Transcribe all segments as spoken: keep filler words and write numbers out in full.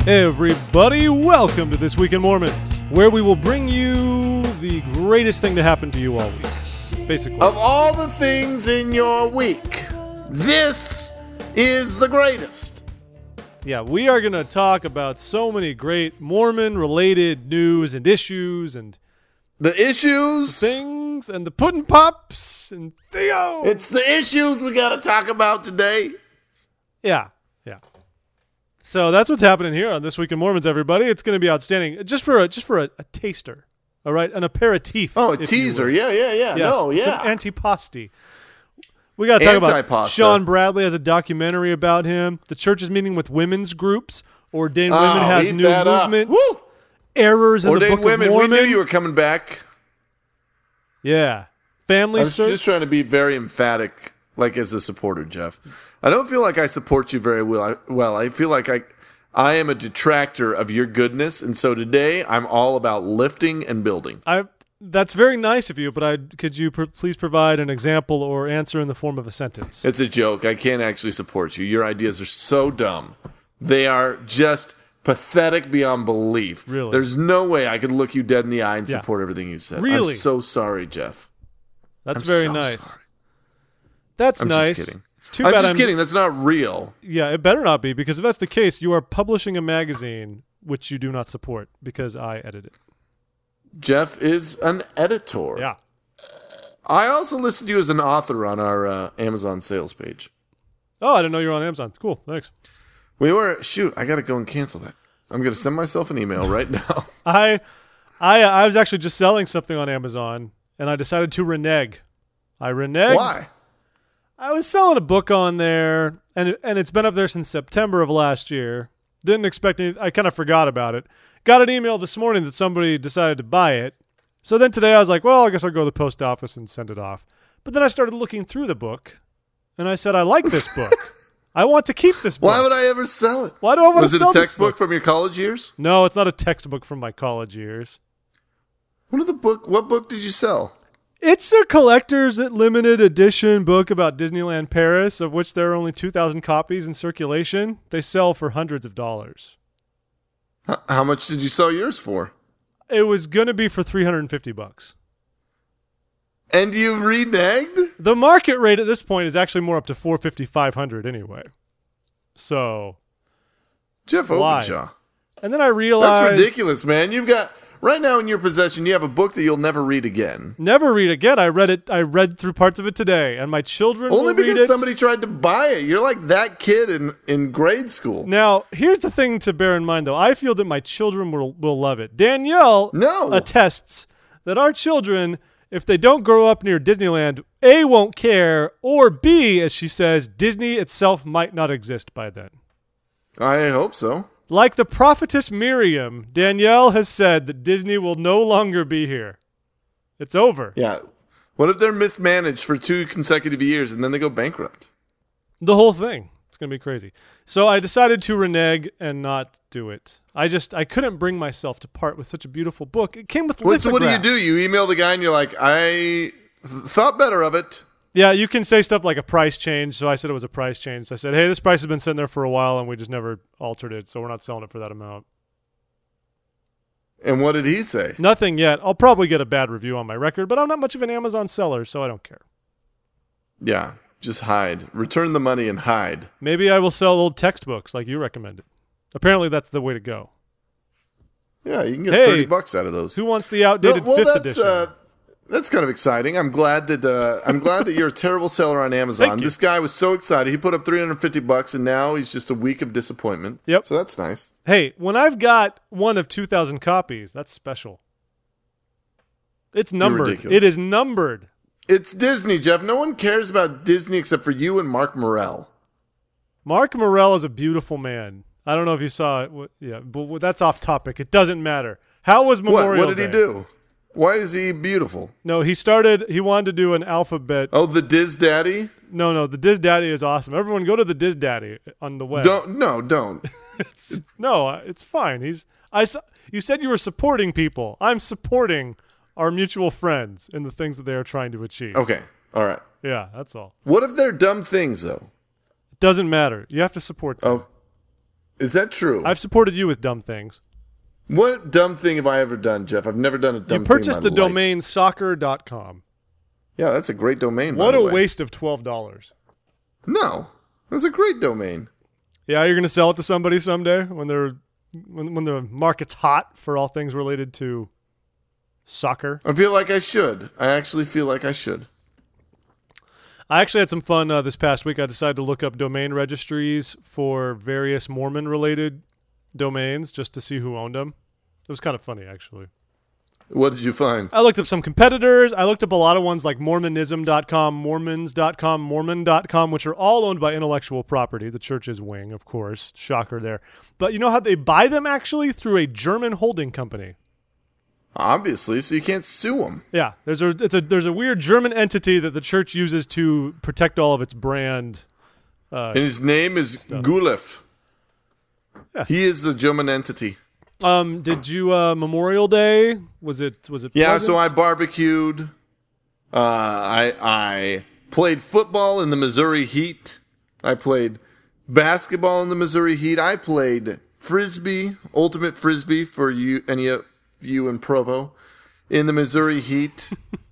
Everybody, welcome to This Week in Mormons, where we will bring you the greatest thing to happen to you all week, basically. Of all the things in your week, this is the greatest. Yeah, we are going to talk about so many great Mormon-related news and issues and The issues. things and the Puddin' Pops and Theo. It's the issues we got to talk about today. Yeah, yeah. So that's what's happening here on This Week in Mormons, everybody. It's going to be outstanding. Just for a just for a, a taster, all right? An aperitif. Oh, a if you teaser. will. Yeah, yeah, yeah. Yes, No, yeah. some antipasti. We got to talk about Antipasta. Sean Bradley has a documentary about him. The church is meeting with women's groups. Ordained Oh, Women has eat new that up. movement. Woo! Errors in Ordained the Book women. of Mormon. We knew you were coming back. Yeah. Family I was search. just trying to be very emphatic, like as a supporter, Jeff. I don't feel like I support you very well. I, well, I feel like I, I am a detractor of your goodness, and so today I'm all about lifting and building. I. That's very nice of you, but I could you pr- please provide an example or answer in the form of a sentence? It's a joke. I can't actually support you. Your ideas are so dumb. They are just pathetic beyond belief. Really? There's no way I could look you dead in the eye and Yeah. support everything you said. Really? I'm so sorry, Jeff. That's I'm very so nice. sorry. That's I'm nice. just kidding. It's too I'm bad just I'm kidding. That's not real. Yeah, it better not be, because if that's the case, you are publishing a magazine which you do not support because I edit it. Jeff is an editor. Yeah. I also listed you as an author on our uh, Amazon sales page. Oh, I didn't know you were on Amazon. Cool. Thanks. We were, shoot, I got to go and cancel that. I'm going to send myself an email right now. I I I was actually just selling something on Amazon and I decided to renege. I reneged. Why? I was selling a book on there and it, and it's been up there since September of last year. Didn't expect any I kind of forgot about it. Got an email this morning that somebody decided to buy it. So then today I was like, well, I guess I'll go to the post office and send it off. But then I started looking through the book and I said, I like this book. I want to keep this book. Why would I ever sell it? Why do I want Was to it sell a this textbook book? from your college years? No, it's not a textbook from my college years. What of the book? What book did you sell? It's a collector's limited edition book about Disneyland Paris, of which there are only two thousand copies in circulation. They sell for hundreds of dollars. H- How much did you sell yours for? It was going to be for three hundred fifty bucks. And you reneged? The market rate at this point is actually more up to four fifty, five hundred anyway. So, Jeff Why? Openjaw. and then I realized That's ridiculous, man. You've got, right now in your possession, you have a book that you'll never read again. never read again. I read it. I read through parts of it today, and my children Only will read because it. somebody tried to buy it. You're like that kid in, in grade school. Now, here's the thing to bear in mind, though. I feel that my children will will love it. Danielle No. attests that our children, if they don't grow up near Disneyland, A, won't care, or B, as she says, Disney itself might not exist by then. I hope so. Like the prophetess Miriam, Danielle has said that Disney will no longer be here. It's over. Yeah. What if they're mismanaged for two consecutive years and then they go bankrupt? The whole thing. It's going to be crazy. So I decided to renege and not do it. I just, I couldn't bring myself to part with such a beautiful book. It came with What, so what do you lithographs. do? You email the guy and you're like, I th- thought better of it. Yeah, you can say stuff like a price change. So I said it was a price change. So I said, hey, this price has been sitting there for a while and we just never altered it. So we're not selling it for that amount. And what did he say? Nothing yet. I'll probably get a bad review on my record, but I'm not much of an Amazon seller, so I don't care. Yeah, just hide. Return the money and hide. Maybe I will sell old textbooks like you recommended. Apparently that's the way to go. Yeah, you can get Hey, thirty bucks out of those. Who wants the outdated well, fifth that's, edition? Uh, that's kind of exciting. I'm glad that uh, I'm glad that you're a terrible seller on Amazon. Thank you. This guy was so excited. He put up three hundred fifty bucks, and now he's just a week of disappointment. Yep. So that's nice. Hey, when I've got one of two thousand copies, that's special. It's numbered. ridiculous. It is numbered. It's Disney, Jeff. No one cares about Disney except for you and Mark Morell. Mark Morell is a beautiful man. I don't know if you saw it. What- Yeah, but that's off topic. It doesn't matter. How was What? Memorial What did he Day? do? Why is he beautiful? No, he started, he wanted to do an alphabet. Oh, the Diz Daddy? No, no, the Diz Daddy is awesome. Everyone go to the Diz Daddy on the web. Don't no, don't. It's, no, uh, it's fine. He's I s- you said you were supporting people. I'm supporting our mutual friends in the things that they are trying to achieve. Okay. All right. Yeah, that's all. What if they're dumb things though? It doesn't matter. You have to support them. Oh. Is that true? I've supported you with dumb things. What dumb thing have I ever done, Jeff? I've never done a dumb thing. You purchased thing in the my life. domain soccer dot com. Yeah, that's a great domain. What by a the way. waste of twelve dollars. No, that's a great domain. Yeah, you're going to sell it to somebody someday when they're when when the market's hot for all things related to soccer. I feel like I should. I actually feel like I should. I actually had some fun uh, this past week. I decided to look up domain registries for various Mormon-related domains just to see who owned them. It was kind of funny, actually. What did you find? I looked up some competitors. I looked up a lot of ones like Mormonism dot com, Mormons dot com, Mormon dot com, which are all owned by intellectual property. The church's wing, of course. Shocker there. But you know how they buy them actually? Through a German holding company. Obviously, so you can't sue them. Yeah, there's a it's a there's a weird German entity that the church uses to protect all of its brand. Uh, And his name is Gulef. Yeah. He is the German entity. Um, did you uh, Memorial Day? Was it was it? Yeah, pleasant? so I barbecued. Uh, I I played football in the Missouri Heat. I played basketball in the Missouri Heat. I played frisbee, ultimate frisbee for you, any of you in Provo, in the Missouri Heat.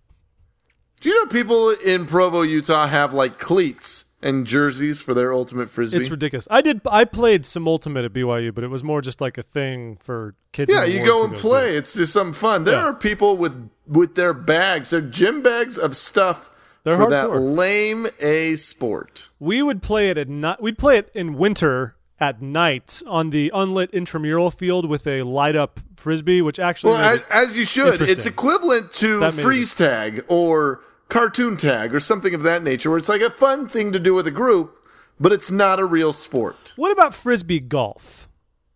Do you know people in Provo, Utah, have like cleats and jerseys for their ultimate frisbee? It's ridiculous. I did. I played some ultimate at B Y U, but it was more just like a thing for kids. Yeah, in the you ward go to and do. play. It's just something fun. There Yeah. are people with with their bags, their gym bags of stuff They're for that hardcore. lame a sport. We would play it at night. We'd play it in winter at night on the unlit intramural field with a light up frisbee, which actually Well, made as, it as you should. It's interesting. equivalent to That made it- freeze tag or cartoon tag or something of that nature, where it's like a fun thing to do with a group, but it's not a real sport. What about frisbee golf?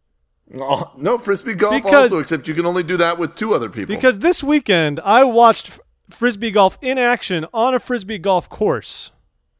Oh, no, frisbee golf Because- also, except you can only do that with two other people. Because this weekend I watched f- frisbee golf in action on a frisbee golf course.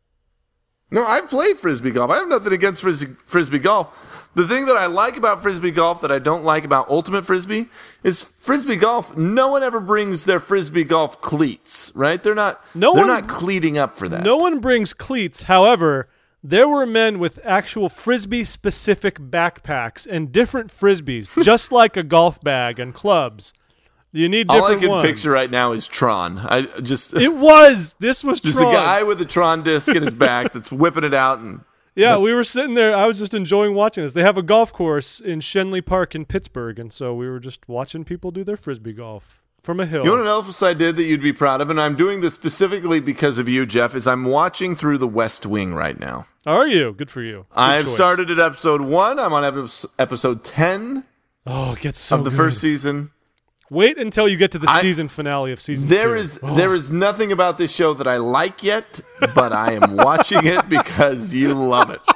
No, I've played frisbee golf. I have nothing against frisbee, frisbee golf. The thing that I like about frisbee golf that I don't like about ultimate frisbee is frisbee golf. No one ever brings their frisbee golf cleats, right? They're not. No they're one- not cleating up for that. No one brings cleats. However, there were men with actual frisbee-specific backpacks and different frisbees, just like a golf bag and clubs. You need All I different can ones. picture right now is Tron. I just It was. This was just Tron. a guy with a Tron disc in his back that's whipping it out, and Yeah, we were sitting there. I was just enjoying watching this. They have a golf course in Shenley Park in Pittsburgh, and so we were just watching people do their frisbee golf from a hill. you know what else I did that you'd be proud of, and I'm doing this specifically because of you, Jeff. Is I'm watching through The West Wing right now. Are you? Good for you. Good I've choice. started at episode one. I'm on epi- episode ten Oh, it gets so of the good. first season. Wait until you get to the I- season finale of season There two. is Oh. there is nothing about this show that I like yet, but I am watching it because you love it.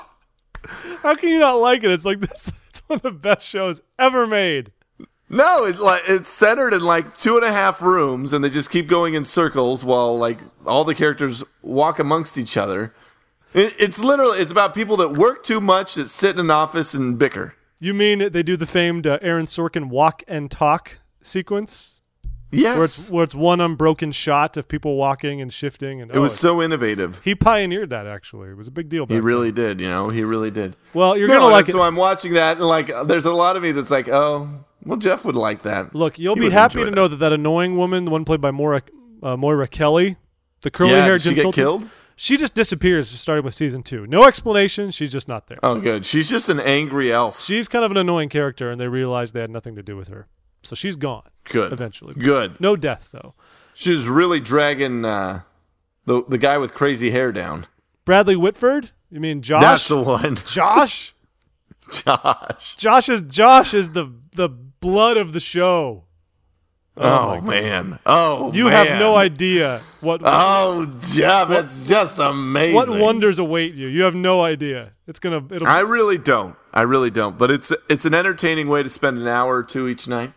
How can you not like it? It's like this. It's one of the best shows ever made. No, it's like it's centered in like two and a half rooms, and they just keep going in circles while like all the characters walk amongst each other. It, it's literally it's about people that work too much, that sit in an office and bicker. You mean they do the famed uh, Aaron Sorkin walk and talk sequence, Yes, where it's where it's one unbroken shot of people walking and shifting, and it oh, was so innovative. he pioneered that. Actually, it was a big deal. Back He really did, you know. He really did. then. Well, you're No, gonna and like it. so I'm watching that, and like, there's a lot of me that's like, oh, well, Jeff would like that. Look, you'll He be would happy enjoy to that. know that that annoying woman, the one played by Moira, uh, Moira Kelly, the Yeah, curly-haired did she get consultant, killed? she just disappears. Starting with season two, no explanation. She's just not there. Oh, good. She's just an angry elf. She's kind of an annoying character, and they realized they had nothing to do with her, so she's gone. Good. Eventually, Good. no death though. She was really dragging uh, the the guy with crazy hair down. Bradley Whitford? You mean Josh? That's the one. Josh? Josh. Josh is Josh is the the blood of the show. Oh, my God. man. Oh, You man. have no idea what Oh, Jeff, it's just amazing. what wonders await you. You have no idea. It's gonna. It'll. I really don't. I really don't. But it's it's an entertaining way to spend an hour or two each night.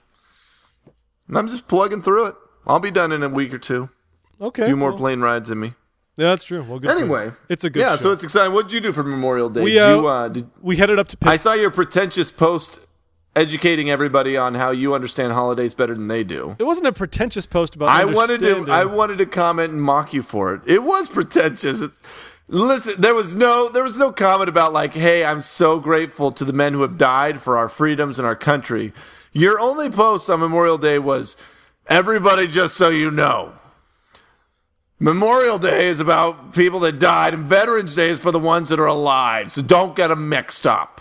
And I'm just plugging through it. I'll be done in a week or two. okay. A few more well, plane rides in me. Yeah, that's true. Well, good. for Anyway, you. It's a good. Yeah, show. so it's exciting. What did you do for Memorial Day? We, Did uh, you, uh, did, we headed up to I Pitt. saw your pretentious post educating everybody on how you understand holidays better than they do. It wasn't a pretentious post about. I wanted to understanding. I wanted to comment and mock you for it. It was pretentious. It, Listen, there was no there was no comment about like, hey, I'm so grateful to the men who have died for our freedoms and our country. Your only post on Memorial Day was, everybody, just so you know, Memorial Day is about people that died, and Veterans Day is for the ones that are alive. So don't get them mixed up.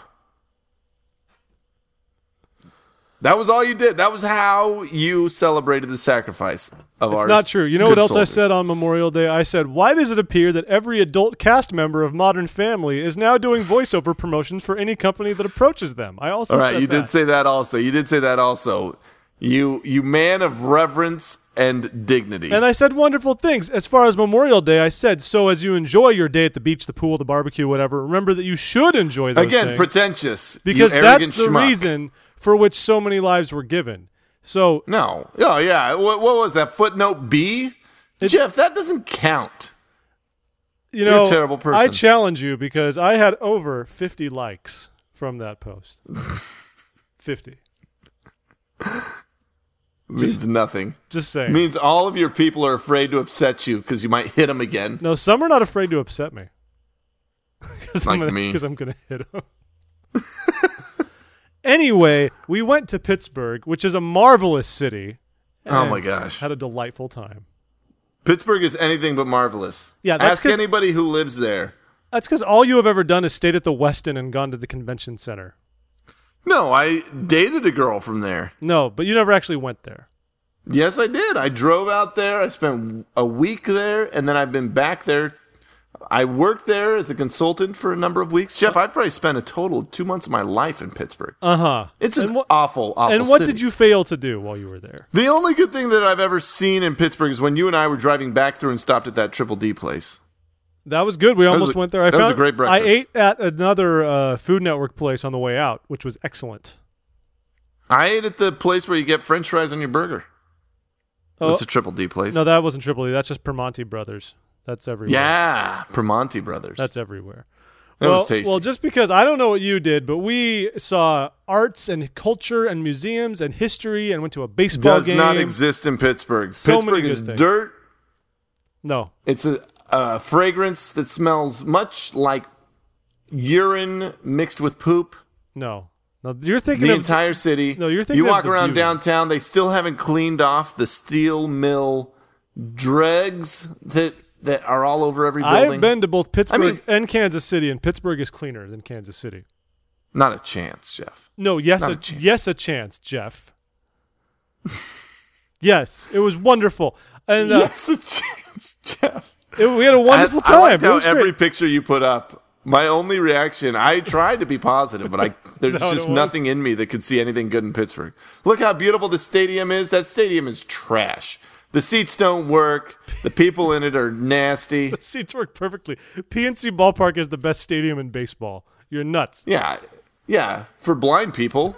That was all you did. That was how you celebrated the sacrifice of our It's not true. You know what else I said on Memorial Day? I said, why does it appear that every adult cast member of Modern Family is now doing voiceover promotions for any company that approaches them? I also All right, said you that. did say that also. You did say that also. You you man of reverence and dignity. And I said wonderful things. As far as Memorial Day, I said, so as you enjoy your day at the beach, the pool, the barbecue, whatever, remember that you should enjoy those Again, things. pretentious. Because you that's arrogant the schmuck. reason for which so many lives were given. So, No. Oh, yeah. What, what was that? Footnote B? Jeff, that doesn't count. you know, You're a terrible person. I challenge you because I had over fifty likes from that post. fifty. Means nothing. Just saying. Means all of your people are afraid to upset you because you might hit them again. No, some are not afraid to upset me. Because Like I'm gonna, me. Because I'm going to hit them. Anyway, we went to Pittsburgh, which is a marvelous city. Oh, my and gosh. Had a delightful time. Pittsburgh is anything but marvelous. Yeah, that's Ask 'cause- anybody who lives there. That's because all you have ever done is stayed at the Westin and gone to the convention center. No, I dated a girl from there. No, but you never actually went there. Yes, I did. I drove out there. I spent a week there, and then I've been back there. I worked there as a consultant for a number of weeks. Jeff, I probably spent a total of two months of my life in Pittsburgh. Uh-huh. It's an And what- awful, awful And what city. did you fail to do while you were there? The only good thing that I've ever seen in Pittsburgh is when you and I were driving back through and stopped at that Triple D place. That was good. We almost was a- went there. I that was found, a great breakfast. I ate at another uh, Food Network place on the way out, which was excellent. I ate at the place where you get French fries on your burger. Oh, That's a Triple D place. no, that wasn't Triple E. That's just Primanti Brothers. That's everywhere. Yeah, Primanti Brothers. That's everywhere. That well, was tasty. well, just because I don't know what you did, but we saw arts and culture and museums and history and went to a baseball does game. not exist in Pittsburgh. So many Pittsburgh good is things. dirt. No. It's a, a fragrance that smells much like urine mixed with poop. No. No, you're thinking The of entire city. No, you're thinking You of walk the around beauty. downtown. They still haven't cleaned off the steel mill dregs that that are all over every building. I've been to both Pittsburgh I mean- and Kansas City, and Pittsburgh is cleaner than Kansas City. Not a chance, Jeff. No, yes, Not a, a chance. yes, a chance, Jeff. Yes, it was wonderful, and uh, yes, a chance, Jeff. it, we had a wonderful I, time. I liked it how was every great. picture you put up. My only reaction, I tried to be positive, but I there's that what just it was? nothing in me that could see anything good in Pittsburgh. Look how beautiful the stadium is. That stadium is trash. The seats don't work. The people in it are nasty. The seats work perfectly. P N C Ballpark is the best stadium in baseball. You're nuts. Yeah, yeah, for blind people.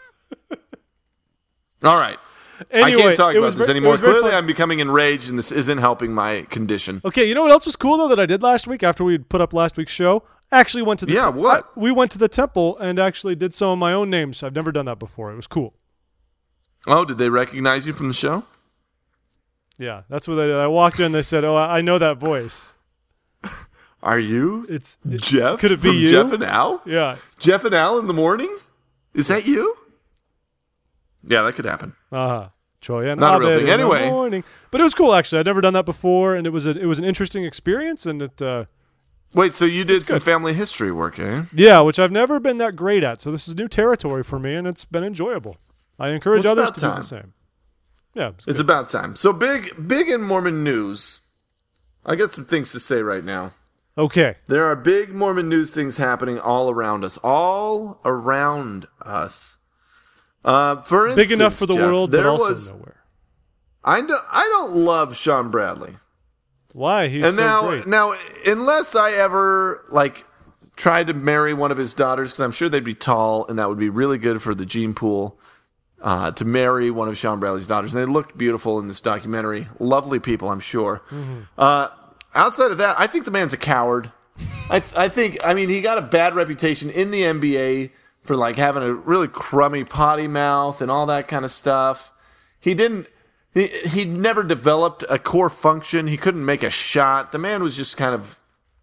All right. Anyway, I can't talk it about was this ver- it anymore. was very Clearly, fun. I'm becoming enraged, and this isn't helping my condition. Okay, you know what else was cool though that I did last week after we put up last week's show? Actually went to the Yeah, te- what? I- we went to the temple and actually did some of my own names. I've never done that before. It was cool. Oh, did they recognize you from the show? Yeah, that's what they did. I walked in. They said, "Oh, I I know that voice." Are you It's it- Jeff? Could it be from you? Jeff and Al? Yeah. Jeff and Al in the morning? Is that you? Yeah, that could happen. Uh huh. Troy and Not a real Abed thing. in the Anyway. morning. But it was cool actually. I'd never done that before, and it was a it was an interesting experience. And it uh, Wait, so you did some good. family history work, eh? yeah, which I've never been that great at. So this is new territory for me, and it's been enjoyable. I encourage Well, it's others about to do time. the same. Yeah, it's It's good. about time. So big, big in Mormon news. I got some things to say right now. okay. There are big Mormon news things happening all around us. All around us. Uh, for instance, Big enough for the Jeff, world, but there also was, nowhere. I don't, I don't love Sean Bradley. Why? He's And so now, great. now, unless I ever like tried to marry one of his daughters, because I'm sure they'd be tall, and that would be really good for the gene pool. Uh, to marry one of Sean Bradley's daughters, and they looked beautiful in this documentary. Lovely people, I'm sure. Mm-hmm. Uh, outside of that, I think the man's a coward. I, th- I think, I mean, he got a bad reputation in the N B A for like having a really crummy potty mouth and all that kind of stuff. He didn't. He, he never developed a core function. He couldn't make a shot. The man was just kind of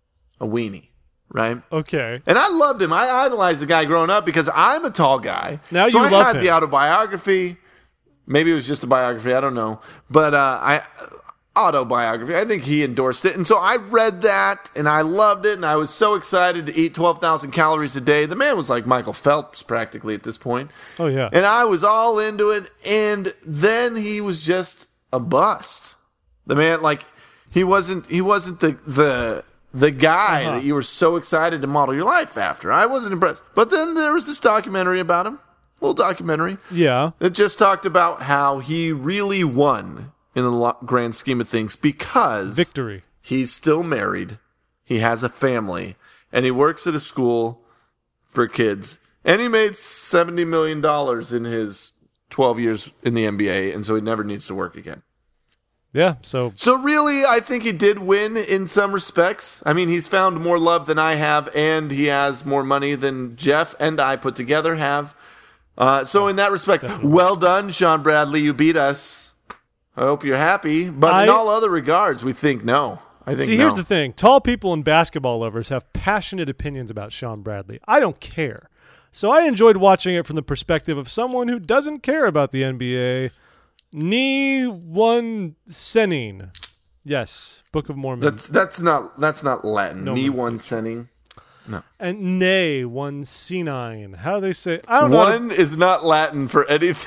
a weenie, right? Okay. And I loved him. I idolized the guy growing up because I'm a tall guy. Now so you I love had him. the autobiography. Maybe it was just a biography. I don't know. But uh, I autobiography. I think he endorsed it. And so I read that, and I loved it, and I was so excited to eat twelve thousand calories a day. The man was like Michael Phelps practically at this point. Oh, yeah. And I was all into it, and then he was just a bust. The man, like, he wasn't he wasn't the the the guy Uh-huh. that you were so excited to model your life after. I wasn't impressed. But then there was this documentary about him, a little documentary. Yeah. It just talked about how he really won in the lo- grand scheme of things because Victory. he's still married, he has a family, and he works at a school for kids. And he made seventy million dollars in his twelve years in the N B A, and so he never needs to work again. Yeah. So So really, I think he did win in some respects. I mean, he's found more love than I have, and he has more money than Jeff and I put together have. Uh, so in that respect, well done, Sean Bradley. You beat us. I hope you're happy. But I- in all other regards, we think no. I think see, no. here's the thing: tall people and basketball lovers have passionate opinions about Sean Bradley. I don't care. So I enjoyed watching it from the perspective of someone who doesn't care about the N B A. Ni one senin. Yes, Book of Mormon. That's that's not that's not Latin. No Ni one one sending. and nay one senine. How do they say? I don't know. how to- One is not Latin for anything.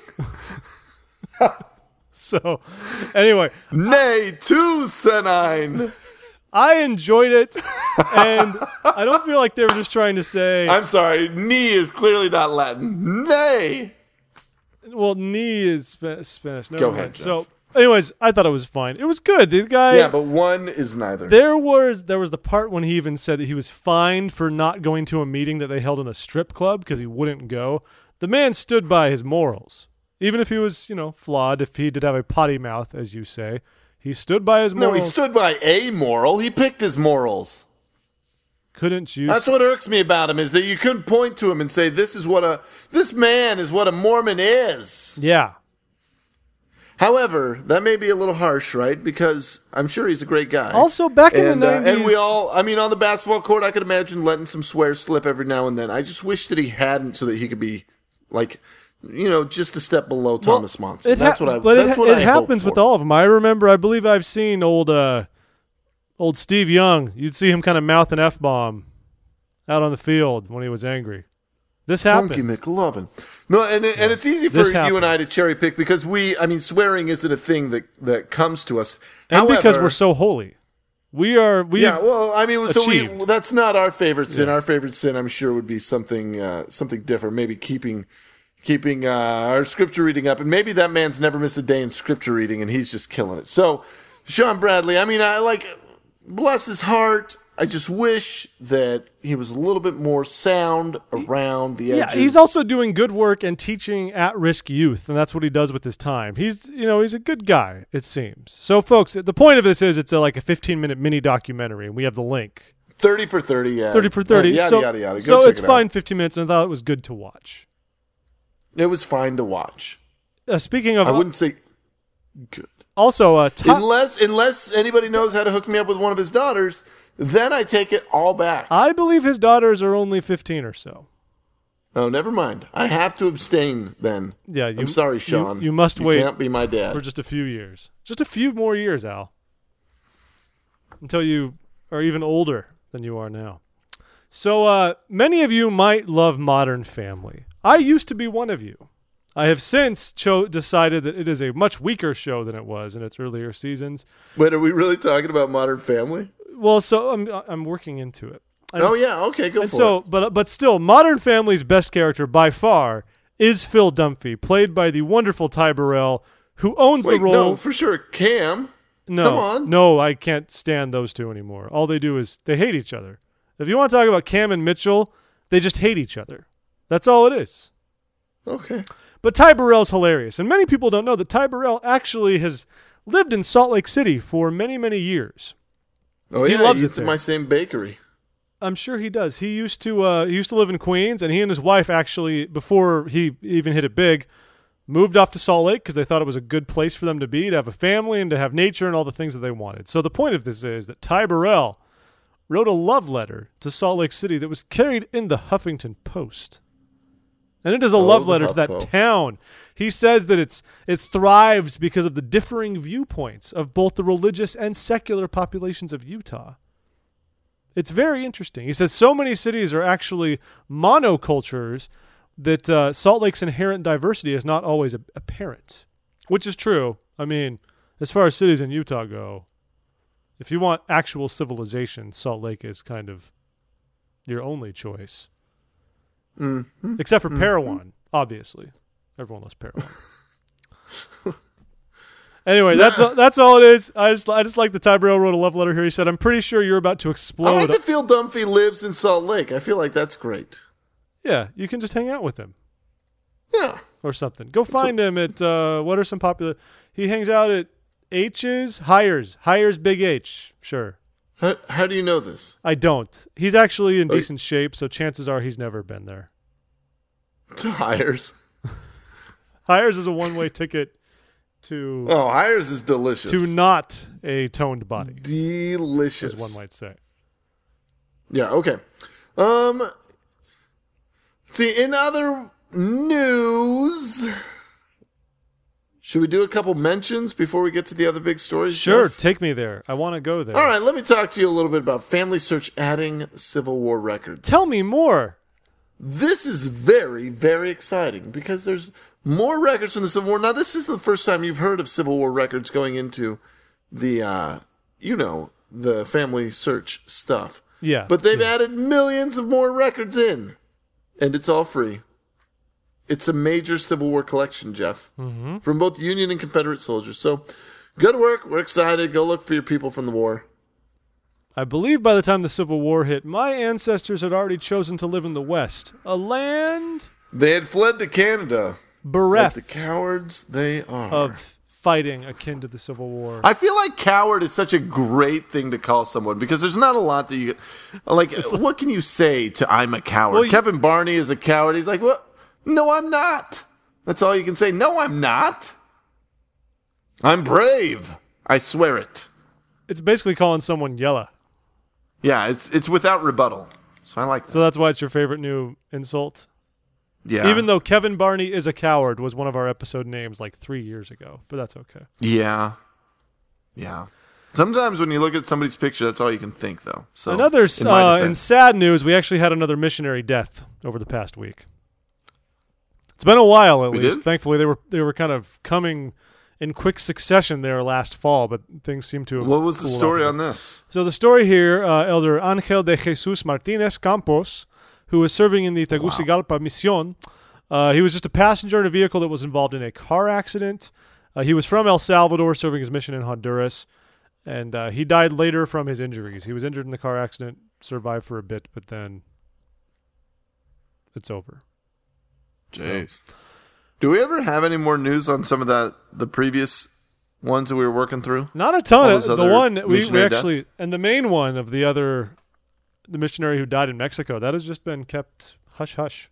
So, anyway, Nay, two senine. I enjoyed it, and I don't feel like they were just trying to say. I'm sorry. Ni is clearly not Latin. Nay. Well, knee is Sp- Spanish. Never Go mind. ahead, Jeff. So, anyways, I thought it was fine. It was good. The guy. Yeah, but one is neither. there was there was the part when he even said that he was fined for not going to a meeting that they held in a strip club because he wouldn't go. The man stood by his morals, even if he was, you know, flawed. If he did have a potty mouth, as you say, he stood by his No, morals. he stood by a moral. He picked his morals. Couldn't you? That's what irks me about him is that you couldn't point to him and say this is what a this man is what a Mormon is. Yeah. However, that may be a little harsh, right? Because I'm sure he's a great guy. Also, back in and, the uh, nineties, and we all, I mean, on the basketball court, I could imagine letting some swears slip every now and then. I just wish that he hadn't, so that he could be like, you know, just a step below Thomas Monson. It That's ha- what I. But that's it, what it I hope happens for. with all of them. I remember. I believe I've seen old, uh, old Steve Young. You'd see him kind of mouth an f bomb out on the field when he was angry. This happens. Funky McLovin. No, and it, and it's easy for This you and I happens. to cherry pick because we, I mean, swearing isn't a thing that that comes to us. and because However- we're so holy, we are. We Yeah, well, I mean, so we, achieved. that's not our favorite sin. Our favorite sin, I'm sure, would be something uh, something different. Maybe keeping keeping uh, our scripture reading up, and maybe that man's never missed a day in scripture reading, and he's just killing it. So, Sean Bradley, I mean, I like, bless his heart. I just wish that he was a little bit more sound around the Yeah, edges. he's also doing good work and teaching at-risk youth, and that's what he does with his time. He's, you know, he's a good guy, it seems. So, folks, the point of this is it's a, like a fifteen-minute mini documentary, and we have the link. thirty for thirty, yeah. thirty for thirty. Yeah, yada, so yada, yada. Go so check it's it out. fine, fifteen minutes, and I thought it was good to watch. It was fine to watch. Uh, speaking of, I wouldn't say good. also, uh, top, Unless unless anybody knows how to hook me up with one of his daughters, then I take it all back. I believe his daughters are only fifteen or so. Oh, never mind. I have to abstain then. Yeah, you, I'm sorry, you- Sean. You, must wait can't be my dad. for just a few years. Just a few more years, Al. Until you are even older than you are now. So, uh, many of you might love Modern Family. I used to be one of you. I have since cho- decided that it is a much weaker show than it was in its earlier seasons. Wait, are we really talking about Modern Family? Well, so I'm I'm working into it. And Oh s- yeah, okay, go And for so, it. but but still, Modern Family's best character by far is Phil Dunphy, played by the wonderful Ty Burrell, who owns Wait, the role. no, for sure, Cam. No, Come on. no, I can't stand those two anymore. All they do is they hate each other. If you want to talk about Cam and Mitchell, they just hate each other. That's all it is. Okay. But Ty Burrell's hilarious, and many people don't know that Ty Burrell actually has lived in Salt Lake City for many, many years. Oh He yeah, loves he it eats at there. my same bakery. I'm sure he does. He used to uh, he used to live in Queens, and he and his wife actually, before he even hit it big, moved off to Salt Lake because they thought it was a good place for them to be, to have a family and to have nature and all the things that they wanted. So the point of this is that Ty Burrell wrote a love letter to Salt Lake City that was carried in the Huffington Post. And it is a Oh, love the letter to that HuffPo. town. He says that it's it thrives because of the differing viewpoints of both the religious and secular populations of Utah. It's very interesting. He says so many cities are actually monocultures that uh, Salt Lake's inherent diversity is not always a- apparent, which is true. I mean, as far as cities in Utah go, if you want actual civilization, Salt Lake is kind of your only choice. Mm-hmm. Except for Parowan, obviously. Everyone loves Parowan. Anyway, that's all, that's all it is. I just I just like the Ty Burrell wrote a love letter here. He said, "I'm pretty sure you're about to I explode." like that Phil Dunphy lives in Salt Lake. I feel like that's great. Yeah, you can just hang out with him Yeah. or something. Go find him at uh, what are some popular? He hangs out at H's Hires Hires Big H. Sure, How, how do you know this? I don't. He's actually in Oh, decent shape, so chances are he's never been there. To Hires. Hires is a one-way ticket to Oh, Hires is delicious. to not a toned body, Delicious. as one might say. Yeah, okay. Um, see, in other news, should we do a couple mentions before we get to the other big stories? Sure, Jeff? take me there. I want to go there. All right, let me talk to you a little bit about Family Search adding Civil War records. Tell me more. This is very, very exciting because there's more records from the Civil War. Now, this is the first time you've heard of Civil War records going into the, uh, you know, the Family Search stuff. Yeah. But they've yeah. added millions of more records in, and it's all free. It's a major Civil War collection, Jeff, mm-hmm. from both Union and Confederate soldiers. So, good work. We're excited. Go look for your people from the war. I believe by the time the Civil War hit, my ancestors had already chosen to live in the West, a land They had fled to Canada. bereft Like the cowards they are. of fighting akin to the Civil War. I feel like coward is such a great thing to call someone because there's not a lot that you like. What can you say to I'm a coward? Well, you- Kevin Barney is a coward. He's like, well, no, I'm not. That's all you can say. No, I'm not. I'm brave. I swear it. It's basically calling someone yella. Yeah, it's it's without rebuttal. So I like that. So that's why it's your favorite new insult. yeah, Even though Kevin Barney is a coward was one of our episode names like three years ago, but that's okay. yeah, yeah. Sometimes when you look at somebody's picture, that's all you can think, though. So Another in my uh, in defense- sad news, we actually had another missionary death over the past week. It's been a while, at We least. did? Thankfully, they were they were kind of coming in quick succession there last fall, but things seem to have what was the cooled story off a on bit. this? So the story here, uh, Elder Angel de Jesus Martinez Campos, who was serving in the Tegucigalpa Mission, uh, he was just a passenger in a vehicle that was involved in a car accident. Uh, he was from El Salvador, serving his mission in Honduras, and uh, he died later from his injuries. He was injured in the car accident, survived for a bit, but then it's over. Jeez. Do we ever have any more news on some of that the previous ones that we were working through? Not a ton. All Of, those the other one we, we missionary actually, deaths? and the main one of the other, the missionary who died in Mexico, that has just been kept hush hush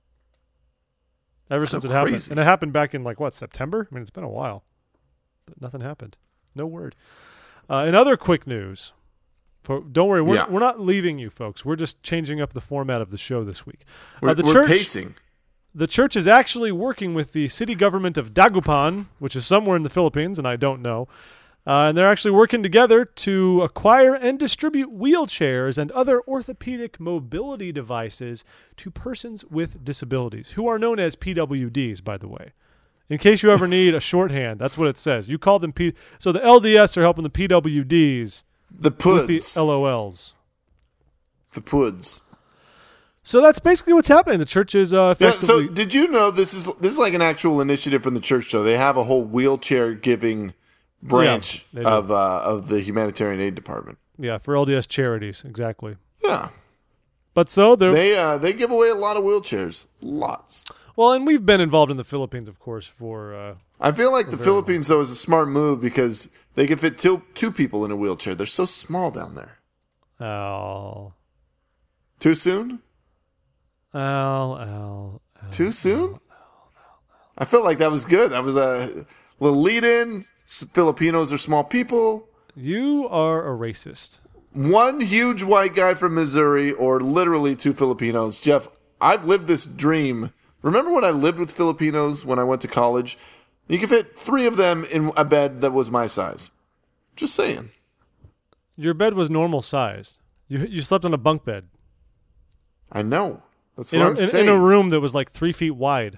ever So since it happened. crazy. And it happened back in like what, September? I mean, it's been a while, but nothing happened. No word. Uh, in other quick news, for don't worry, we're Yeah. we're not leaving you folks. We're just changing up the format of the show this week. We're, uh, the we're church. pacing. The church is actually working with the city government of Dagupan, which is somewhere in the Philippines, and I don't know. Uh, and they're actually working together to acquire and distribute wheelchairs and other orthopedic mobility devices to persons with disabilities, who are known as P W Ds, by the way. In case you ever need a shorthand, that's what it says. You call them P. So the L D S are helping the P W Ds The with the puds. L O Ls. The puds. So that's basically what's happening. The church is uh, Yeah, effectively. so did you know this is this is like an actual initiative from the church? Though they have a whole wheelchair giving branch Yeah, they do. of uh, of the humanitarian aid department. yeah, for L D S charities, exactly. Yeah, But so they're they uh, they give away a lot of wheelchairs, lots. well, and we've been involved in the Philippines, of course, for uh, I feel like the Philippines though is a smart move because they can fit two two people in a wheelchair. They're so small down there. Al, Too soon? Al, Al. Too soon? I felt like that was good. That was a little lead in. Filipinos are small people. You are a racist. one huge white guy from Missouri or literally two Filipinos. Jeff, I've lived this dream. Remember when I lived with Filipinos when I went to college? You could fit three of them in a bed that was my size. Just saying. Your bed was normal sized. You you slept on a bunk bed. I know. That's what in a, I'm in, saying. in a room that was like three feet wide.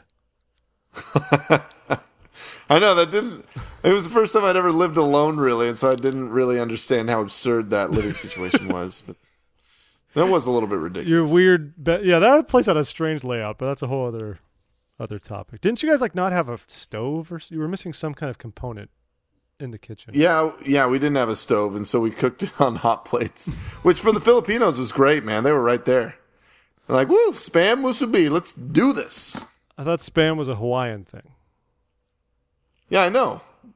I know that didn't. It was the first time I'd ever lived alone, really, and so I didn't really understand how absurd that living situation was. But that was a little bit ridiculous. Your weird bed. Yeah, that place had a strange layout, but that's a whole other other topic. Didn't you guys like not have a stove, or you were missing some kind of component in the kitchen? Yeah, yeah, we didn't have a stove, and so we cooked it on hot plates, which for the Filipinos was great, man. They were right there. They're like, woo, spam musubi, let's do this. I thought spam was a Hawaiian thing. Yeah, I know.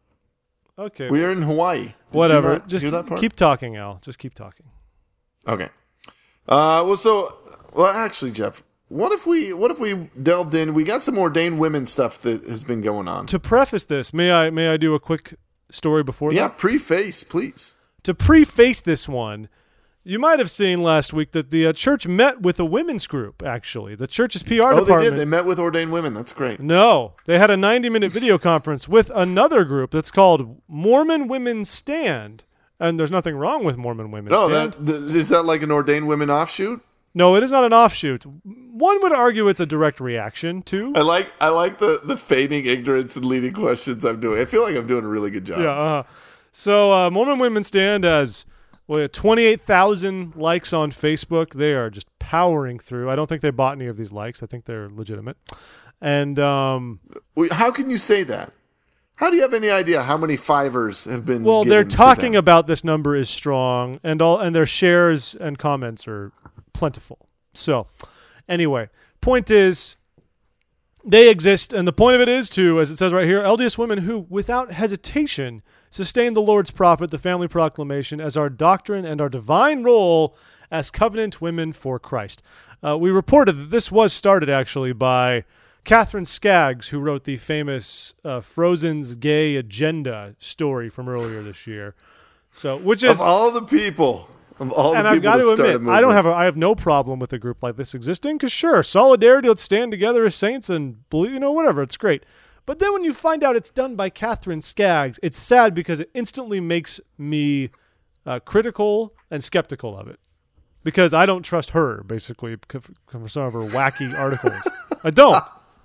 Okay. We are in Hawaii. Did Whatever. you not Just hear that part? keep talking, Al. Just keep talking. Okay. Uh, well, so, well, actually, Jeff, what if we, what if we delved in? We got some ordained women stuff that has been going on. To preface this, may I may I do a quick story before Yeah, that? preface, please. To preface this one, you might have seen last week that the uh, church met with a women's group, actually. The church's P R Oh, department. they did. They met with ordained women. That's great. No, they had a ninety-minute video conference with another group that's called Mormon Women Stand. And there's nothing wrong with Mormon Women No, Stand. that, th- is that like an ordained women offshoot? No, it is not an offshoot. One would argue it's a direct reaction to. I like I like the, the feigning ignorance and leading questions I'm doing. I feel like I'm doing a really good job. Yeah. Uh-huh. So uh, Mormon Women Stand has well, twenty-eight thousand likes on Facebook. They are just powering through. I don't think they bought any of these likes. I think they're legitimate. And um, Wait, how can you say that? How do you have any idea how many fivers have been? well, given they're to talking them? about this number is strong, and all and their shares and comments are plentiful. So, anyway, point is, they exist, and the point of it is to, as it says right here, L D S women who, without hesitation, sustain the Lord's prophet, the family proclamation, as our doctrine and our divine role as covenant women for Christ. Uh, we reported that this was started, actually, by Catherine Skaggs, who wrote the famous uh, Frozen's Gay Agenda story from earlier this year. So, which is of all the people, of all the and people I've got that to start a admit, I don't movement. have a, I have no problem with a group like this existing because sure, solidarity, let's stand together as saints and believe, you know, whatever, it's great. But then when you find out it's done by Catherine Skaggs, it's sad because it instantly makes me uh, critical and skeptical of it because I don't trust her basically for some of her wacky articles. I don't.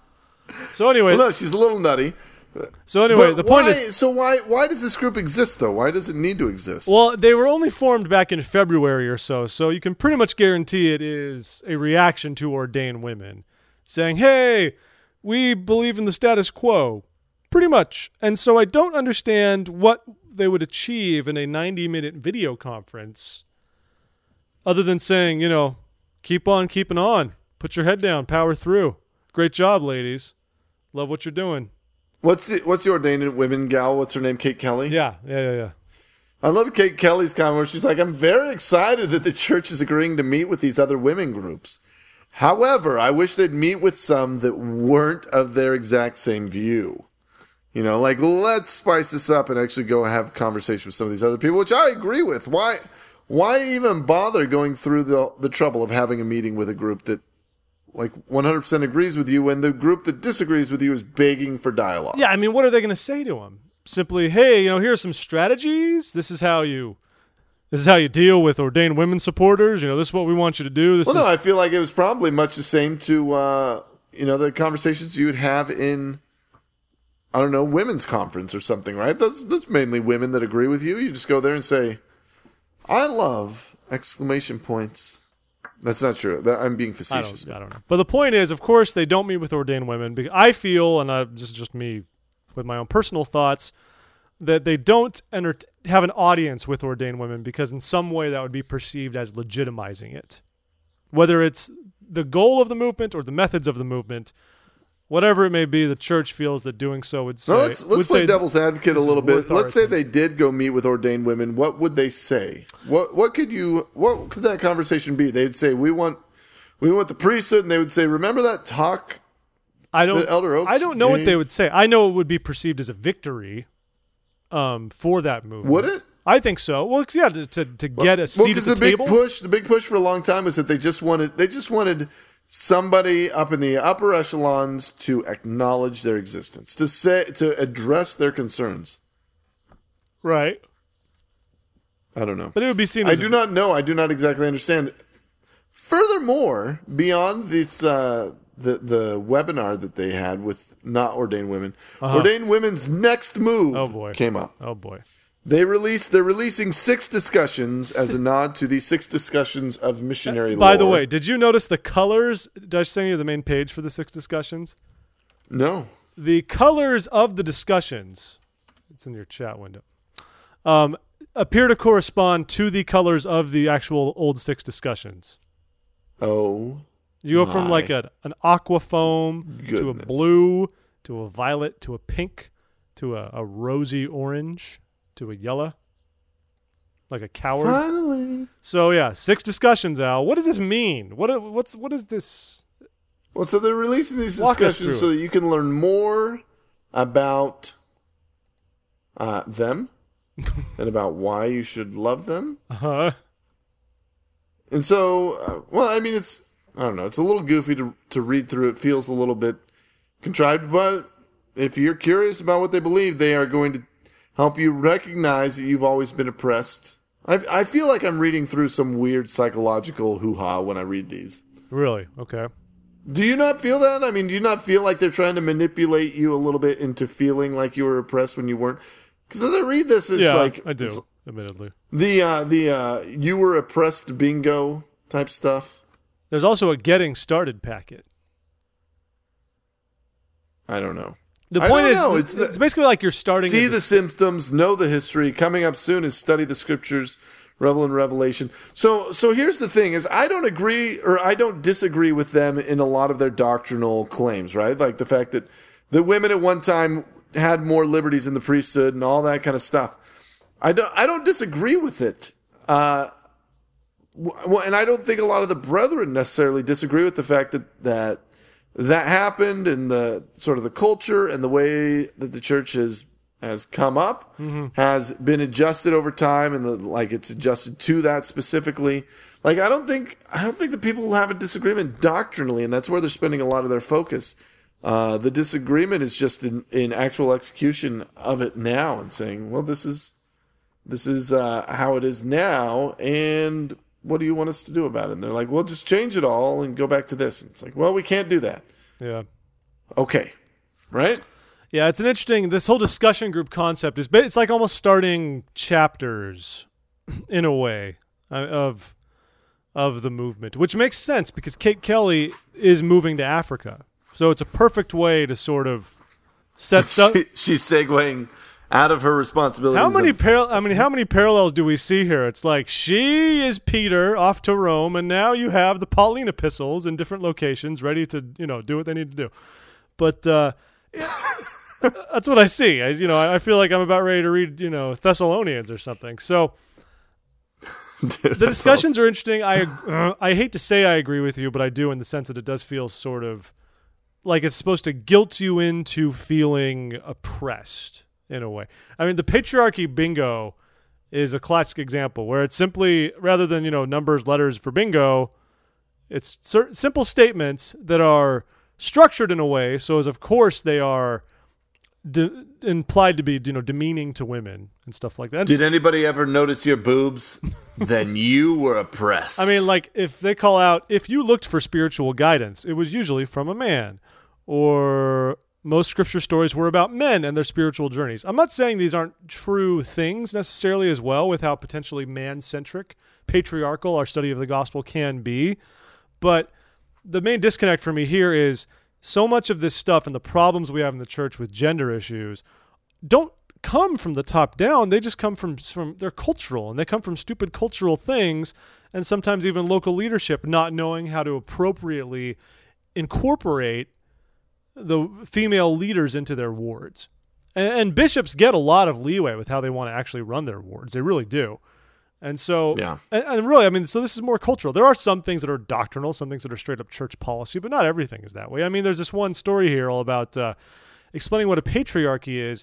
So anyway, Well, no, she's a little nutty. so anyway, But the point why, is, so why why does this group exist though? Why does it need to exist? well, they were only formed back in February or so, so you can pretty much guarantee it is a reaction to ordained women saying, hey, we believe in the status quo, pretty much. And so I don't understand what they would achieve in a ninety-minute video conference other than saying, you know, keep on keeping on, put your head down, power through. Great job, ladies. Love what you're doing. what's the what's the ordained women gal? What's her name? Kate Kelly. Yeah, yeah, yeah, yeah. I love Kate Kelly's comment where she's like, I'm very excited that the church is agreeing to meet with these other women groups. However, I wish they'd meet with some that weren't of their exact same view. You know, like, let's spice this up and actually go have a conversation with some of these other people, which I agree with. Why why even bother going through the the trouble of having a meeting with a group that, like, one hundred percent agrees with you when the group that disagrees with you is begging for dialogue? Yeah, I mean, what are they going to say to him? Simply, hey, you know, here are some strategies. This is how you, this is how you deal with ordained women supporters. You know, this is what we want you to do. This Well, is no, I feel like it was probably much the same to, uh, you know, the conversations you would have in, I don't know, women's conference or something, right? That's, that's mainly women that agree with you. You just go there and say, I love, exclamation points. That's not true. That, I'm being I facetious. don't, I don't know. But the point is, of course, they don't meet with ordained women. Because I feel, and I, this is just me with my own personal thoughts, that they don't enter- have an audience with ordained women because in some way that would be perceived as legitimizing it. Whether it's the goal of the movement or the methods of the movement, whatever it may be, the church feels that doing so would say... Now let's let's would play say, devil's advocate a this is little worth bit. our Let's say attention. they did go meet with ordained women. What would they say? What what could you what could that conversation be? They'd say, We want we want the priesthood, and they would say, remember that talk? I don't, the Elder Oaks I don't know what gave? they would say. I know it would be perceived as a victory um, for that movement. Would it? I think so. Well, 'cause, yeah, to, to, to get a seat well, at the, the big table. push, the big push for a long time was that they just wanted they just wanted somebody up in the upper echelons to acknowledge their existence, to say to address their concerns. Right. I don't know. But it would be seen I as do a, not know. I do not exactly understand. Furthermore, beyond this, uh, the the webinar that they had with not ordained women, Uh-huh. ordained women's next move Oh, boy. came up. Oh, boy. They released. They're releasing six discussions as a nod to the six discussions of missionary. By the lore. way, did you notice the colors? Did I send you the main page for the six discussions? no. The colors of the discussions, it's in your chat window, um, appear to correspond to the colors of the actual old six discussions. Oh, You go from My like a, an aqua foam to a goodness. blue to a violet to a pink to a, a rosy orange to a yellow, like a coward. finally. So yeah, six discussions, Al. What does this mean? What what's what is this? Well, so they're releasing these Walk us discussions through so that you can learn more about uh, them and about why you should love them. Uh-huh. And so, uh, well, I mean, it's, I don't know, it's a little goofy to, to read through. It feels a little bit contrived, but if you're curious about what they believe, they are going to help you recognize that you've always been oppressed. I, I feel like I'm reading through some weird psychological hoo-ha when I read these. Really? Okay. Do you not feel that? I mean, do you not feel like they're trying to manipulate you a little bit into feeling like you were oppressed when you weren't? Because as I read this, it's Yeah, like I do. it's Admittedly, the uh, the uh, you were oppressed bingo type stuff. there's also a getting started packet. I don't know. The I point don't is, know. it's, It's the- it's basically like you're starting. See a the dis- symptoms, know the history. Coming up soon is study the scriptures, revel in revelation. So, so here's the thing: is I don't agree or I don't disagree with them in a lot of their doctrinal claims, right? Like the fact that the women at one time had more liberties in the priesthood and all that kind of stuff. I don't, I don't disagree with it. Uh, well, and I don't think a lot of the brethren necessarily disagree with the fact that that that happened and the sort of the culture and the way that the church has has come up has been adjusted over time and the, like it's adjusted to that specifically. Like I don't think I don't think the people will have a disagreement doctrinally, and that's where they're spending a lot of their focus. Uh, the disagreement is just in, in actual execution of it now and saying, well, this is this is uh, how it is now, and what do you want us to do about it? And they're like, well, just change it all and go back to this. And it's like, well, we can't do that. yeah. Okay. Right? Yeah, it's an interesting. This whole discussion group concept is, it's like almost starting chapters, in a way, uh, of of the movement, which makes sense because Kate Kelly is moving to Africa, so it's a perfect way to sort of set stuff. She, she's segueing out of her responsibilities. How many of- paral- I mean, how many parallels do we see here? It's like she is Peter off to Rome, and now you have the Pauline epistles in different locations, ready to you know do what they need to do. But uh, that's what I see. I, you know, I feel like I'm about ready to read you know Thessalonians or something. So Dude, the discussions are interesting. I uh, I hate to say I agree with you, but I do in the sense that it does feel sort of like it's supposed to guilt you into feeling oppressed in a way. I mean, the patriarchy bingo is a classic example where it's simply, rather than, you know, numbers, letters for bingo, it's cer- simple statements that are structured in a way so as, of course, they are de- implied to be, you know, demeaning to women and stuff like that. Did anybody ever notice your boobs? Then you were oppressed. I mean, like, if they call out, if you looked for spiritual guidance, it was usually from a man. Or most scripture stories were about men and their spiritual journeys. I'm not saying these aren't true things necessarily as well, with how potentially man-centric, patriarchal our study of the gospel can be. But the main disconnect for me here is so much of this stuff and the problems we have in the church with gender issues don't come from the top down. They just come from, from they're cultural, and they come from stupid cultural things, and sometimes even local leadership not knowing how to appropriately incorporate the female leaders into their wards. And, and bishops get a lot of leeway with how they want to actually run their wards. They really do. And so, Yeah. and, and really, I mean, so this is more cultural. There are some things that are doctrinal, some things that are straight up church policy, but not everything is that way. I mean, there's this one story here all about uh, explaining what a patriarchy is.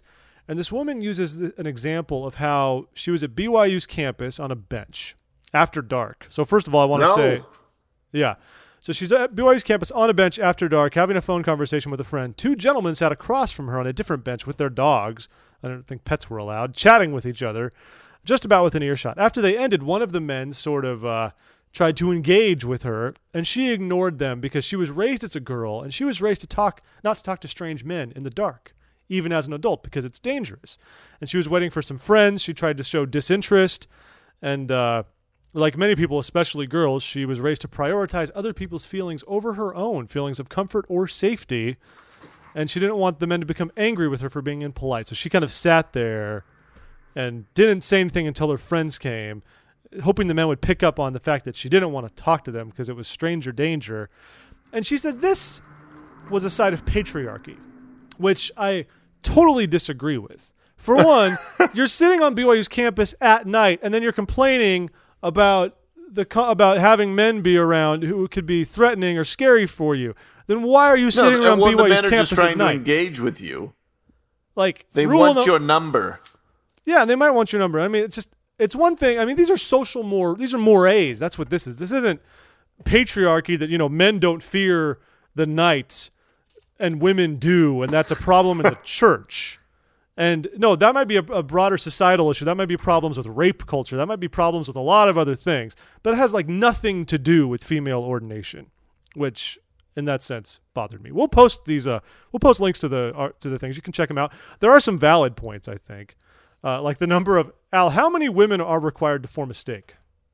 And this woman uses th- an example of how she was at B Y U's campus on a bench after dark. So first of all, I want to No. say, yeah. So she's at B Y U's campus on a bench after dark, having a phone conversation with a friend. Two gentlemen sat across from her on a different bench with their dogs. I don't think pets were allowed, chatting with each other, just about within earshot. After they ended, one of the men sort of uh, tried to engage with her, and she ignored them because she was raised as a girl, and she was raised to talk, not to talk to strange men in the dark, even as an adult, because it's dangerous. And she was waiting for some friends. She tried to show disinterest, and uh, like many people, especially girls, she was raised to prioritize other people's feelings over her own feelings of comfort or safety. And she didn't want the men to become angry with her for being impolite. So she kind of sat there and didn't say anything until her friends came, hoping the men would pick up on the fact that she didn't want to talk to them because it was stranger danger. And she says this was a side of patriarchy, which I totally disagree with. For one, you're sitting on B Y U's campus at night, and then you're complaining about the about having men be around who could be threatening or scary for you. Then why are you sitting no, around well, B Y U's the men are campus just trying at night? to engage with you. Like They rule want no- your number. Yeah, and they might want your number. I mean, it's just it's one thing. I mean, these are social more these are mores. That's what this is. This isn't patriarchy that, you know, men don't fear the night and women do, and that's a problem in the church. And no, that might be a, a broader societal issue. That might be problems with rape culture. That might be problems with a lot of other things. But it has like nothing to do with female ordination, which in that sense bothered me. We'll post these. Uh, we'll post links to the uh, to the things. You can check them out. There are some valid points, I think, uh, like the number of Al. How many women are required to form a stake?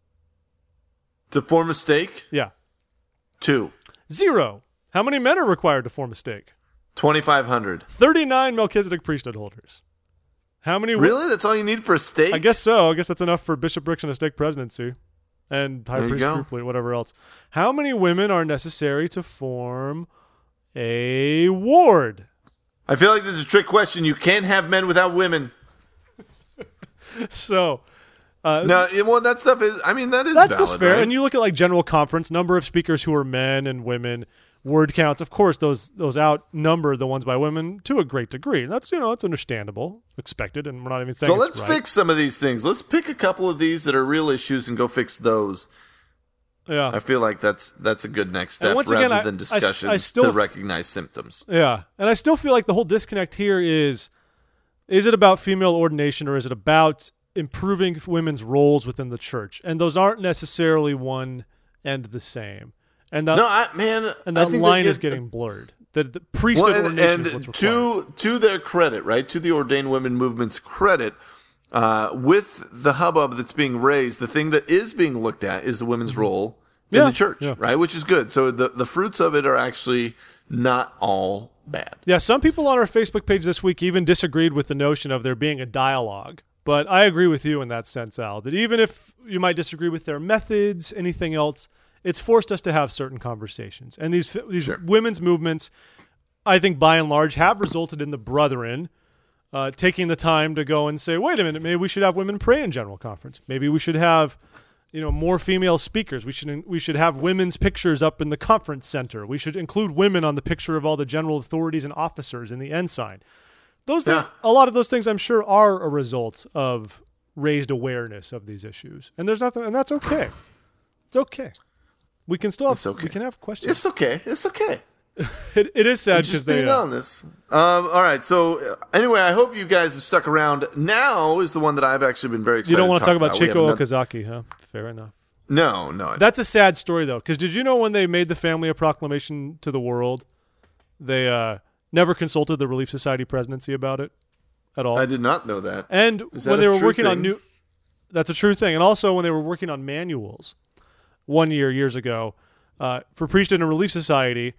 To form a stake? Yeah, Two. zero. How many men are required to form a stake? twenty-five hundred. thirty-nine Melchizedek priesthood holders. How many? Really? That's all you need for a stake? I guess so. I guess that's enough for bishoprics and a stake presidency, and high There you priest go. group leader, whatever else. How many women are necessary to form a ward? I feel like this is a trick question. You can't have men without women. So, uh, No, it- well, that stuff is, I mean, that is that's valid, just fair. right? And you look at like general conference, number of speakers who are men and women, word counts. Of course, those those outnumber the ones by women to a great degree. And that's, you know, it's understandable, expected, and we're not even saying So it's let's right. fix some of these things. Let's pick a couple of these that are real issues and go fix those. Yeah. I feel like that's that's a good next step And once rather again, I- than I s- discussions I still to f- recognize symptoms. Yeah. And I still feel like the whole disconnect here is, is it about female ordination or is it about improving women's roles within the church? And those aren't necessarily one and the same. And that, No, I, man, and I that think line they is get- getting blurred. The, the priesthood Well, and, ordination and is what's required. to to their credit, right? To the ordained women movement's credit, uh, with the hubbub that's being raised, the thing that is being looked at is the women's role in Yeah, the church, yeah. right? Which is good. So the the fruits of it are actually not all bad. Yeah, some people on our Facebook page this week even disagreed with the notion of there being a dialogue. But I agree with you in that sense, Al, that even if you might disagree with their methods, anything else, it's forced us to have certain conversations. And these these Sure. women's movements, I think by and large, have resulted in the brethren uh, taking the time to go and say, wait a minute, maybe we should have women pray in general conference. Maybe we should have, you know, more female speakers. We should we should have women's pictures up in the conference center. We should include women on the picture of all the general authorities and officers in the ensign. Those Yeah. things, a lot of those things, I'm sure, are a result of raised awareness of these issues, and there's nothing, and that's okay. It's okay. We can still have, It's okay. we can have questions. It's okay. It's okay. It, it is sad because Just they. being Uh, honest. Um, all right. So uh, anyway, I hope you guys have stuck around. Now is the one that I've actually been very excited. you don't want to talk about We have Chico another- Okazaki, huh? Fair enough. No, no. That's a sad story, though, because did you know when they made the family a proclamation to the world, they uh, never consulted the Relief Society presidency about it at all? I did not know that. And Is that when a they were true working on thing? new, that's a true thing. And also when they were working on manuals, one year years ago, uh, for priesthood and Relief Society,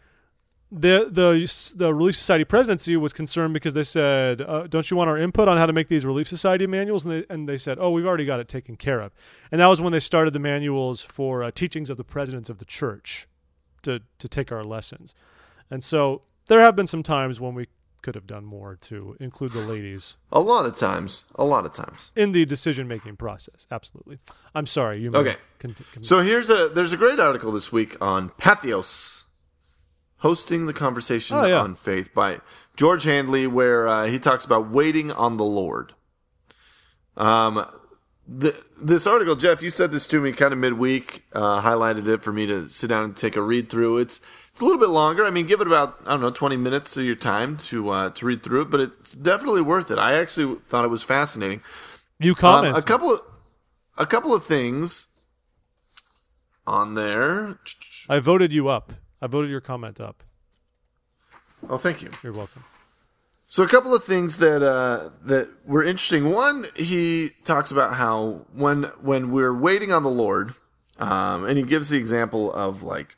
the the the Relief Society presidency was concerned because they said, uh, "Don't you want our input on how to make these Relief Society manuals?" And they and they said, "Oh, we've already got it taken care of." And that was when they started the manuals for uh, teachings of the presidents of the church to to take our lessons. And so there have been some times when we could have done more to include the ladies A lot of times. A lot of times. in the decision-making process. Absolutely. I'm sorry. You may Okay. Con- con- So here's a there's a great article this week on Patheos. Hosting the Conversation Oh, yeah. on Faith by George Handley, where uh, he talks about waiting on the Lord. Um, the, this article, Jeff, you said this to me kind of midweek, uh, highlighted it for me to sit down and take a read through. It's it's a little bit longer. I mean, give it about, I don't know, twenty minutes of your time to uh, to read through it, but it's definitely worth it. I actually thought it was fascinating. You Um, comment. a couple of a couple of things on there. I voted you up. I voted your comment up. Oh, thank you. You're welcome. So a couple of things that uh, that were interesting. One, he talks about how when when we're waiting on the Lord, um, and he gives the example of like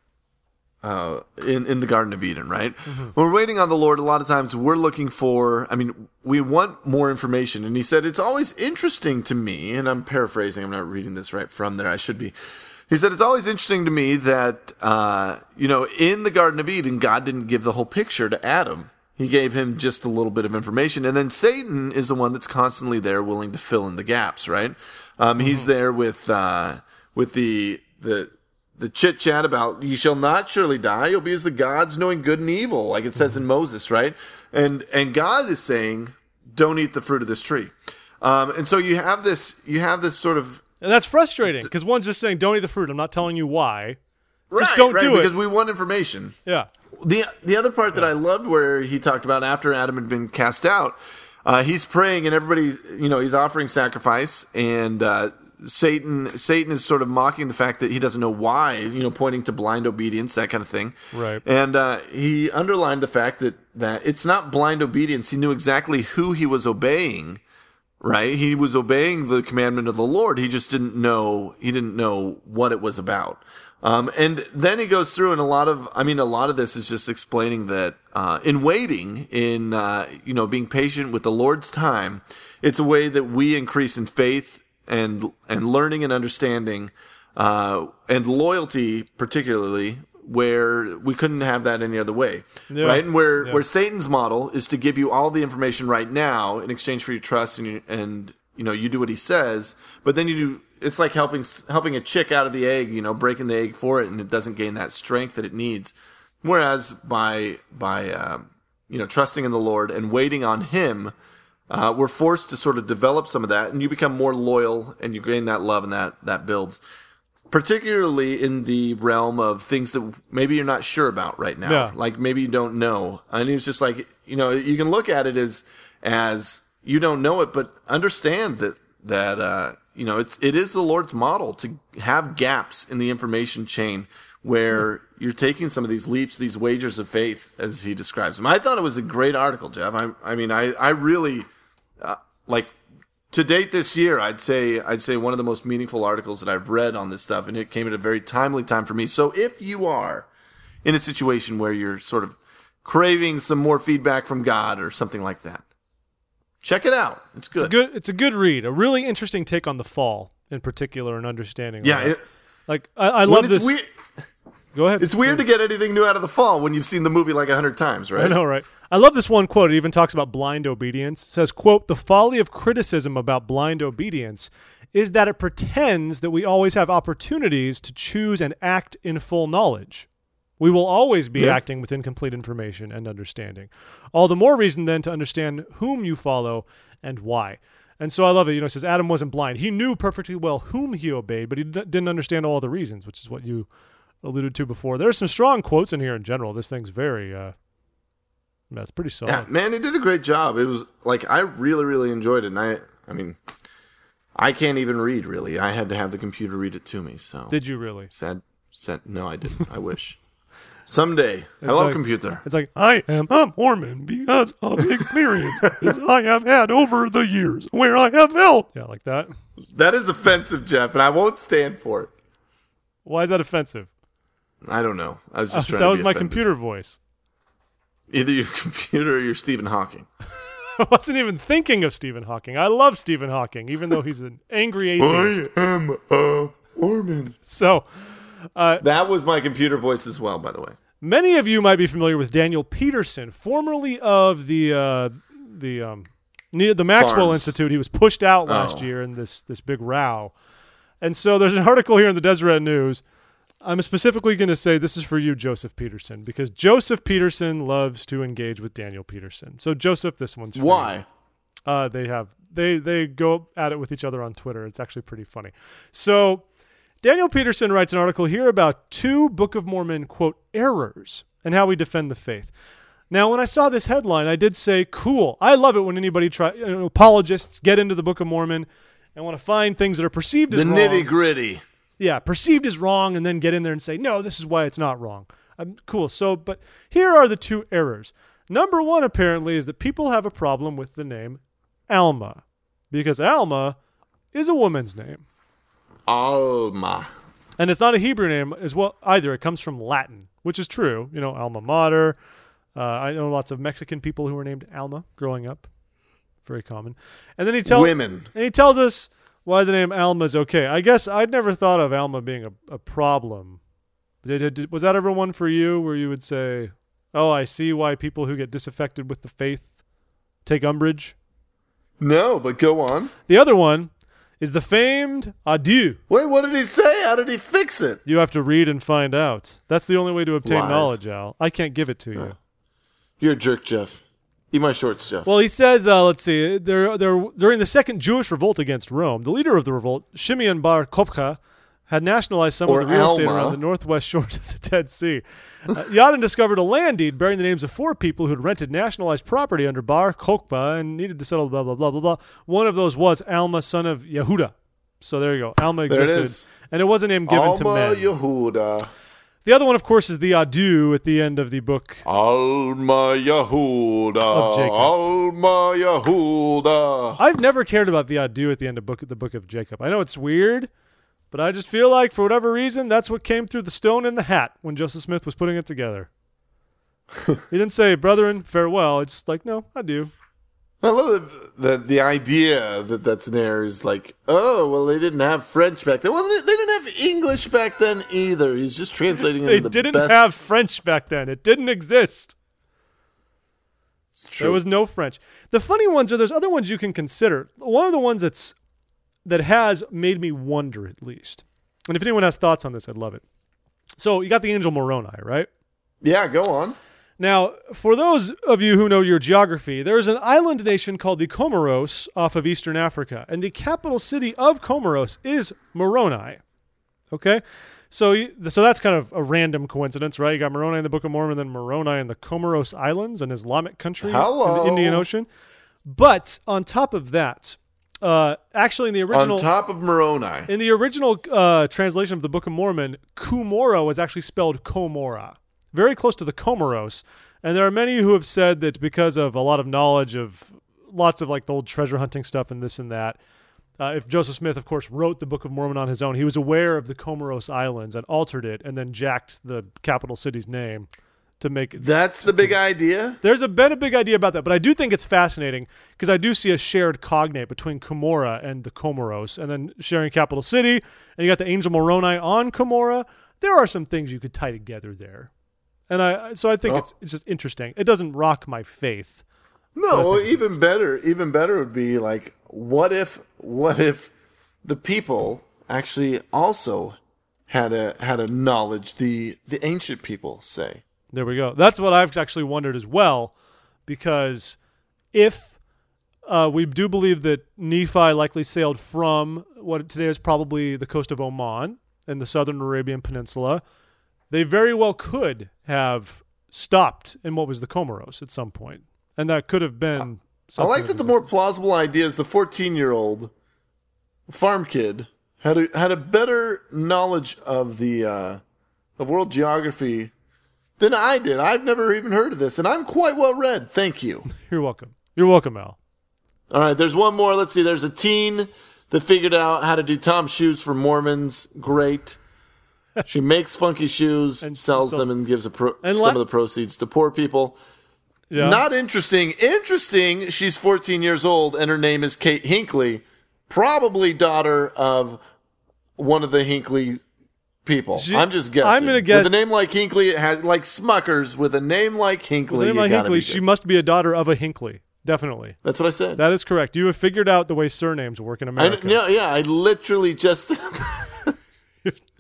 uh, in in the Garden of Eden, right? Mm-hmm. When we're waiting on the Lord, a lot of times we're looking for. I mean, we want more information, and he said it's always interesting to me. And I'm paraphrasing. I'm not reading this right from there. I should be. He said, it's always interesting to me that, uh, you know, in the Garden of Eden, God didn't give the whole picture to Adam. He gave him just a little bit of information. And then Satan is the one that's constantly there willing to fill in the gaps, right? Um, mm-hmm. He's there with, uh, with the, the, the chit chat about, ye shall not surely die. You'll be as the gods knowing good and evil, like it says mm-hmm. in Moses, right? And, and God is saying, don't eat the fruit of this tree. Um, and so you have this, you have this sort of, and that's frustrating because one's just saying, don't eat the fruit. I'm not telling you why. Just right, don't right, do it. Because we want information. Yeah. The the other part that I loved where he talked about after Adam had been cast out, uh, he's praying and everybody, you know, he's offering sacrifice and uh, Satan Satan is sort of mocking the fact that he doesn't know why, you know, pointing to blind obedience, that kind of thing. Right. And uh, he underlined the fact that, that it's not blind obedience. He knew exactly who he was obeying. Right? He was obeying the commandment of the Lord. He just didn't know, he didn't know what it was about. Um, and then he goes through and a lot of, I mean, a lot of this is just explaining that, uh, in waiting, in, uh, you know, being patient with the Lord's time, it's a way that we increase in faith and, and learning and understanding, uh, and loyalty particularly, where we couldn't have that any other way, yeah. right? And where, yeah. where Satan's model is to give you all the information right now in exchange for your trust, and you, and you know you do what he says, but then you do. It's like helping helping a chick out of the egg, you know, breaking the egg for it, and it doesn't gain that strength that it needs. Whereas by by uh, you know trusting in the Lord and waiting on Him, uh, we're forced to sort of develop some of that, and you become more loyal, and you gain that love, and that that builds. Particularly in the realm of things that maybe you're not sure about right now. Yeah. Like maybe you don't know. And it's just like, you know, you can look at it as, as you don't know it, but understand that, that, uh, you know, it's, it is the Lord's model to have gaps in the information chain where you're taking some of these leaps, these wagers of faith, as he describes them. I thought it was a great article, Jeff. I, I mean, I, I really, uh, like, to date this year, I'd say I'd say one of the most meaningful articles that I've read on this stuff, and it came at a very timely time for me. So if you are in a situation where you're sort of craving some more feedback from God or something like that, check it out. It's good. It's a good, it's a good read. A really interesting take on the fall in particular and understanding. Yeah. It, like, I, I love this. Weird, Go ahead. It's weird to get anything new out of the fall when you've seen the movie like a hundred times, right? I know, right? I love this one quote. It even talks about blind obedience. It says, quote, "The folly of criticism about blind obedience is that it pretends that we always have opportunities to choose and act in full knowledge. We will always be yeah. acting with incomplete information and understanding. All the more reason then to understand whom you follow and why." And so I love it. You know, it says Adam wasn't blind. He knew perfectly well whom he obeyed, but he d- didn't understand all the reasons, which is what you alluded to before. There are some strong quotes in here in general. This thing's very... Uh, That's pretty solid. Yeah, man, he did a great job. It was like I really, really enjoyed it. And I, I mean, I can't even read really. I had to have the computer read it to me. So did you really? Sad, sad. No, I didn't. I wish someday. It's I love like, computer. It's like I am a Mormon because of experiences I have had over the years where I have felt. Yeah, like that. That is offensive, Jeff, and I won't stand for it. Why is that offensive? I don't know. I was just uh, trying. That to was be my offended. computer voice. Either your computer or you're Stephen Hawking. I wasn't even thinking of Stephen Hawking. I love Stephen Hawking, even though he's an angry atheist. I am a Mormon. So, uh, that was my computer voice as well, by the way. Many of you might be familiar with Daniel Peterson, formerly of the uh, the um, near the Maxwell Farms. Institute. He was pushed out last Oh. year in this this big row, and so there's an article here in the Deseret News. I'm specifically going to say this is for you, Joseph Peterson, because Joseph Peterson loves to engage with Daniel Peterson. So, Joseph, this one's for Why? you. Uh, they have they they go at it with each other on Twitter. It's actually pretty funny. So, Daniel Peterson writes an article here about two Book of Mormon, quote, errors and how we defend the faith. Now, when I saw this headline, I did say, cool. I love it when anybody try, you know, apologists get into the Book of Mormon and want to find things that are perceived as The wrong. nitty gritty. Yeah, perceived as wrong, and then get in there and say, no, this is why it's not wrong. Um, cool. So, but here are the two errors. Number one, apparently, is that people have a problem with the name Alma, because Alma is a woman's name. Alma. And it's not a Hebrew name as well either. It comes from Latin, which is true. You know, alma mater. Uh, I know lots of Mexican people who were named Alma growing up. Very common. And then he tells Women. And he tells us why the name Alma is okay. I guess I'd never thought of Alma being a, a problem. Did, did, was that ever one for you where you would say, oh, I see why people who get disaffected with the faith take umbrage? No, but go on. The other one is the famed adieu. Wait, what did he say? How did he fix it? You have to read and find out. That's the only way to obtain Lies. knowledge, Al. I can't give it to you. Oh. You're a jerk, Jeff. Eat my shorts, Jeff. Well, he says, uh, let's see, there, there, during the second Jewish revolt against Rome, the leader of the revolt, Shimeon bar Kokhba, had nationalized some Or of the real Alma. estate around the northwest shores of the Dead Sea. Uh, Yadin discovered a land deed bearing the names of four people who had rented nationalized property under Bar Kokhba and needed to settle blah, blah, blah, blah, blah. One of those was Alma, son of Yehuda. So there you go. Alma There it existed. is. And it was a name given Alma to men. Yehuda. The other one, of course, is the adieu at the end of the book. Alma Yehuda. Of Jacob. Alma Yehuda. I've never cared about the adieu at the end of book the book of Jacob. I know it's weird, but I just feel like for whatever reason, that's what came through the stone in the hat when Joseph Smith was putting it together. He didn't say, brethren, farewell. It's just like, no, adieu. I love the, the the idea that that's an error is like, oh, well, they didn't have French back then. Well, they, they didn't have English back then either. He's just translating They into the didn't best. have French back then. It didn't exist. It's true. There was no French. The funny ones are there's other ones you can consider. One of the ones that's that has made me wonder at least. And if anyone has thoughts on this, I'd love it. So you got the angel Moroni, right? Yeah, go on. Now, for those of you who know your geography, there is an island nation called the Comoros off of eastern Africa, and the capital city of Comoros is Moroni. Okay? So you- so that's kind of a random coincidence, right? You got Moroni in the Book of Mormon, then Moroni in the Comoros Islands, an Islamic country Hello. in the Indian Ocean. But on top of that, uh, actually in the original On top of Moroni. in the original uh, translation of the Book of Mormon, Cumorah was actually spelled Comora, very close to the Comoros. And there are many who have said that because of a lot of knowledge of lots of like the old treasure hunting stuff and this and that, uh, if Joseph Smith, of course, wrote the Book of Mormon on his own, he was aware of the Comoros Islands and altered it and then jacked the capital city's name to make it. That's the big idea? There's a, been a big idea about that, but I do think it's fascinating because I do see a shared cognate between Cumorah and the Comoros, and then sharing capital city, and you got the angel Moroni on Cumorah. There are some things you could tie together there, and I so I think Oh. it's it's just interesting. It doesn't rock my faith. No, even better. Even better would be like, what if, what if the people actually also had a had a knowledge the the ancient people say. There we go. That's what I've actually wondered as well, because if uh, we do believe that Nephi likely sailed from what today is probably the coast of Oman in the southern Arabian Peninsula, they very well could have stopped in what was the Comoros at some point. And that could have been I something like that the more plausible idea is the fourteen-year-old farm kid had a had a better knowledge of the uh, of world geography than I did. I've never even heard of this, and I'm quite well read. Thank you. You're welcome. You're welcome, Al. All right, there's one more. Let's see. There's a teen that figured out how to do Tom shoes for Mormons. Great. She makes funky shoes, And sells so- them, and gives a pro- and some la- of the proceeds to poor people. Yeah. Not interesting. Interesting. She's fourteen years old, and her name is Kate Hinckley, probably daughter of one of the Hinckley people. She- I'm just guessing. I'm gonna guess- With a name like Hinckley, it has like Smuckers. With a name like Hinckley, With a name you like gotta Hinckley, be she good. must be a daughter of a Hinckley. Definitely. That's what I said. That is correct. You have figured out the way surnames work in I, America. yeah, yeah. I literally just.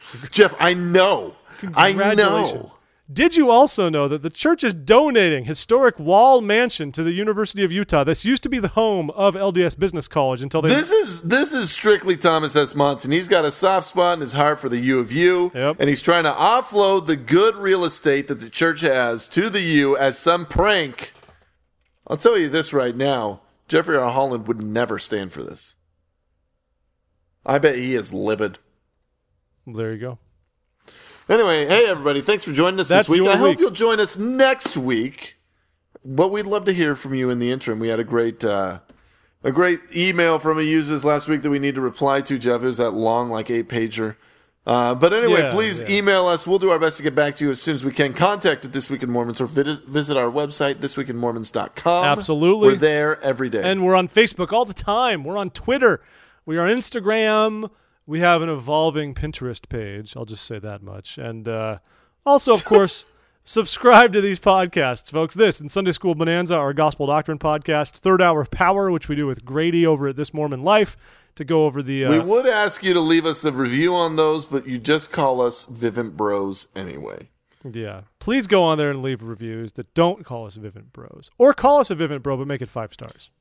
Jeff, I know. I Congratulations. know. Did you also know that the church is donating historic Wall Mansion to the University of Utah? This used to be the home of L D S Business College until they... This is this is strictly Thomas S. Monson. He's got a soft spot in his heart for the U of U, Yep. and he's trying to offload the good real estate that the church has to the U as some prank. I'll tell you this right now. Jeffrey R. Holland would never stand for this. I bet he is livid. There you go. Anyway, hey everybody, thanks for joining us That's this week. your I hope week. you'll join us next week. But we'd love to hear from you in the interim. We had a great uh, a great email from a user last week that we need to reply to, Jeff. It was that long, like eight-pager. Uh, but anyway, Yeah, please yeah. email us. We'll do our best to get back to you as soon as we can. Contact at This Week in Mormons or vid- visit our website, this week in mormons dot com. Absolutely. We're there every day. And we're on Facebook all the time. We're on Twitter. We are on Instagram. We have an evolving Pinterest page. I'll just say that much. And uh, also, of course, subscribe to these podcasts, folks. This and Sunday School Bonanza, our Gospel Doctrine podcast. Third Hour of Power, which we do with Grady over at This Mormon Life to go over the... Uh, we would ask you to leave us a review on those, but you just call us Vivint Bros anyway. Yeah. Please go on there and leave reviews that don't call us Vivint Bros. Or call us a Vivint Bro, but make it five stars.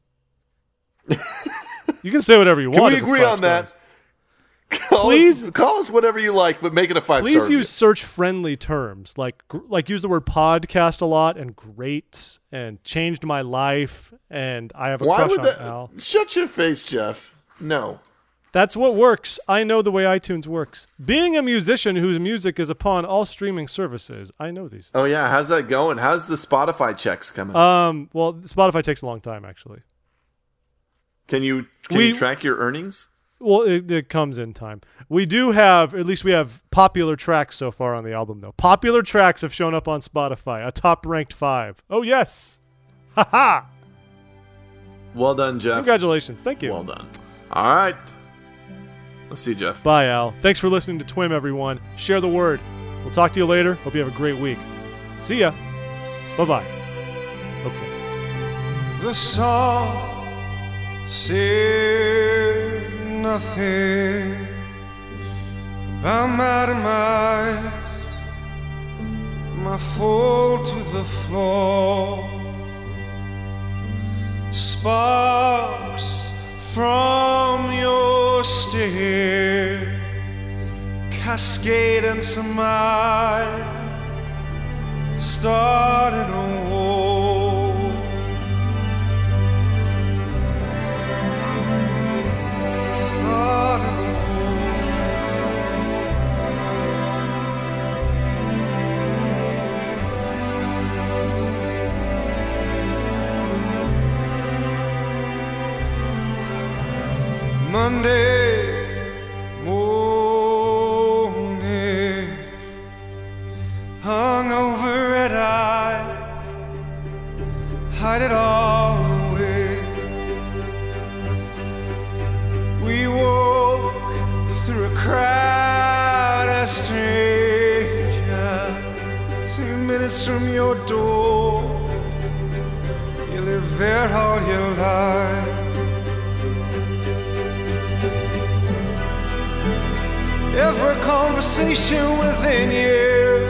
You can say whatever you Can want. we if it's agree five on that? stars. Call Please- us, call us whatever you like, but make it a five Please star. use search-friendly terms, like gr- like use the word podcast a lot and great and changed my life and I have a Why crush would on that? Al. Shut your face, Jeff. No. That's what works. I know the way iTunes works. Being a musician whose music is upon all streaming services, I know these things. Oh yeah, how's that going? How's the Spotify checks coming? Um, well, Spotify takes a long time, actually. can you can we- you track your earnings? Well, it, it comes in time. We do have, at least we have popular tracks so far on the album, though. Popular tracks have shown up on Spotify, a top-ranked five. Oh, yes. Ha-ha. Well done, Jeff. Congratulations. Thank you. Well done. All right. Let's see, Jeff. Bye, Al. Thanks for listening to Twim, everyone. Share the word. We'll talk to you later. Hope you have a great week. See ya. Bye-bye. Okay. The song said nothing about my demise, my fall to the floor. Sparks from your stare cascade into mine, starting a war. Starting a Monday morning, hung over red eye, hide it all away. We walk through a crowd as stranger, two minutes from your door. You live there all your life. Every conversation within you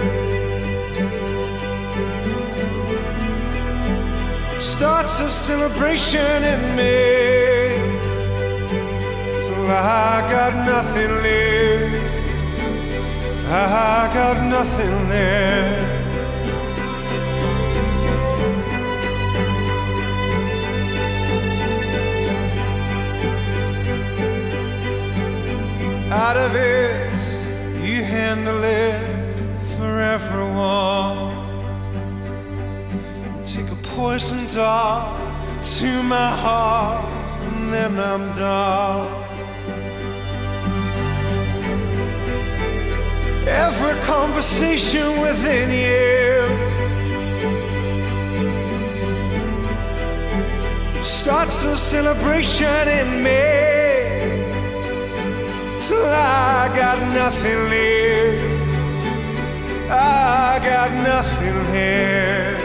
starts a celebration in me, till I got nothing left. I got nothing left. Out of it, you handle it for everyone. Take a poison dart to my heart, and then I'm done. Every conversation within you starts a celebration in me, till I got nothing left. I got nothing left.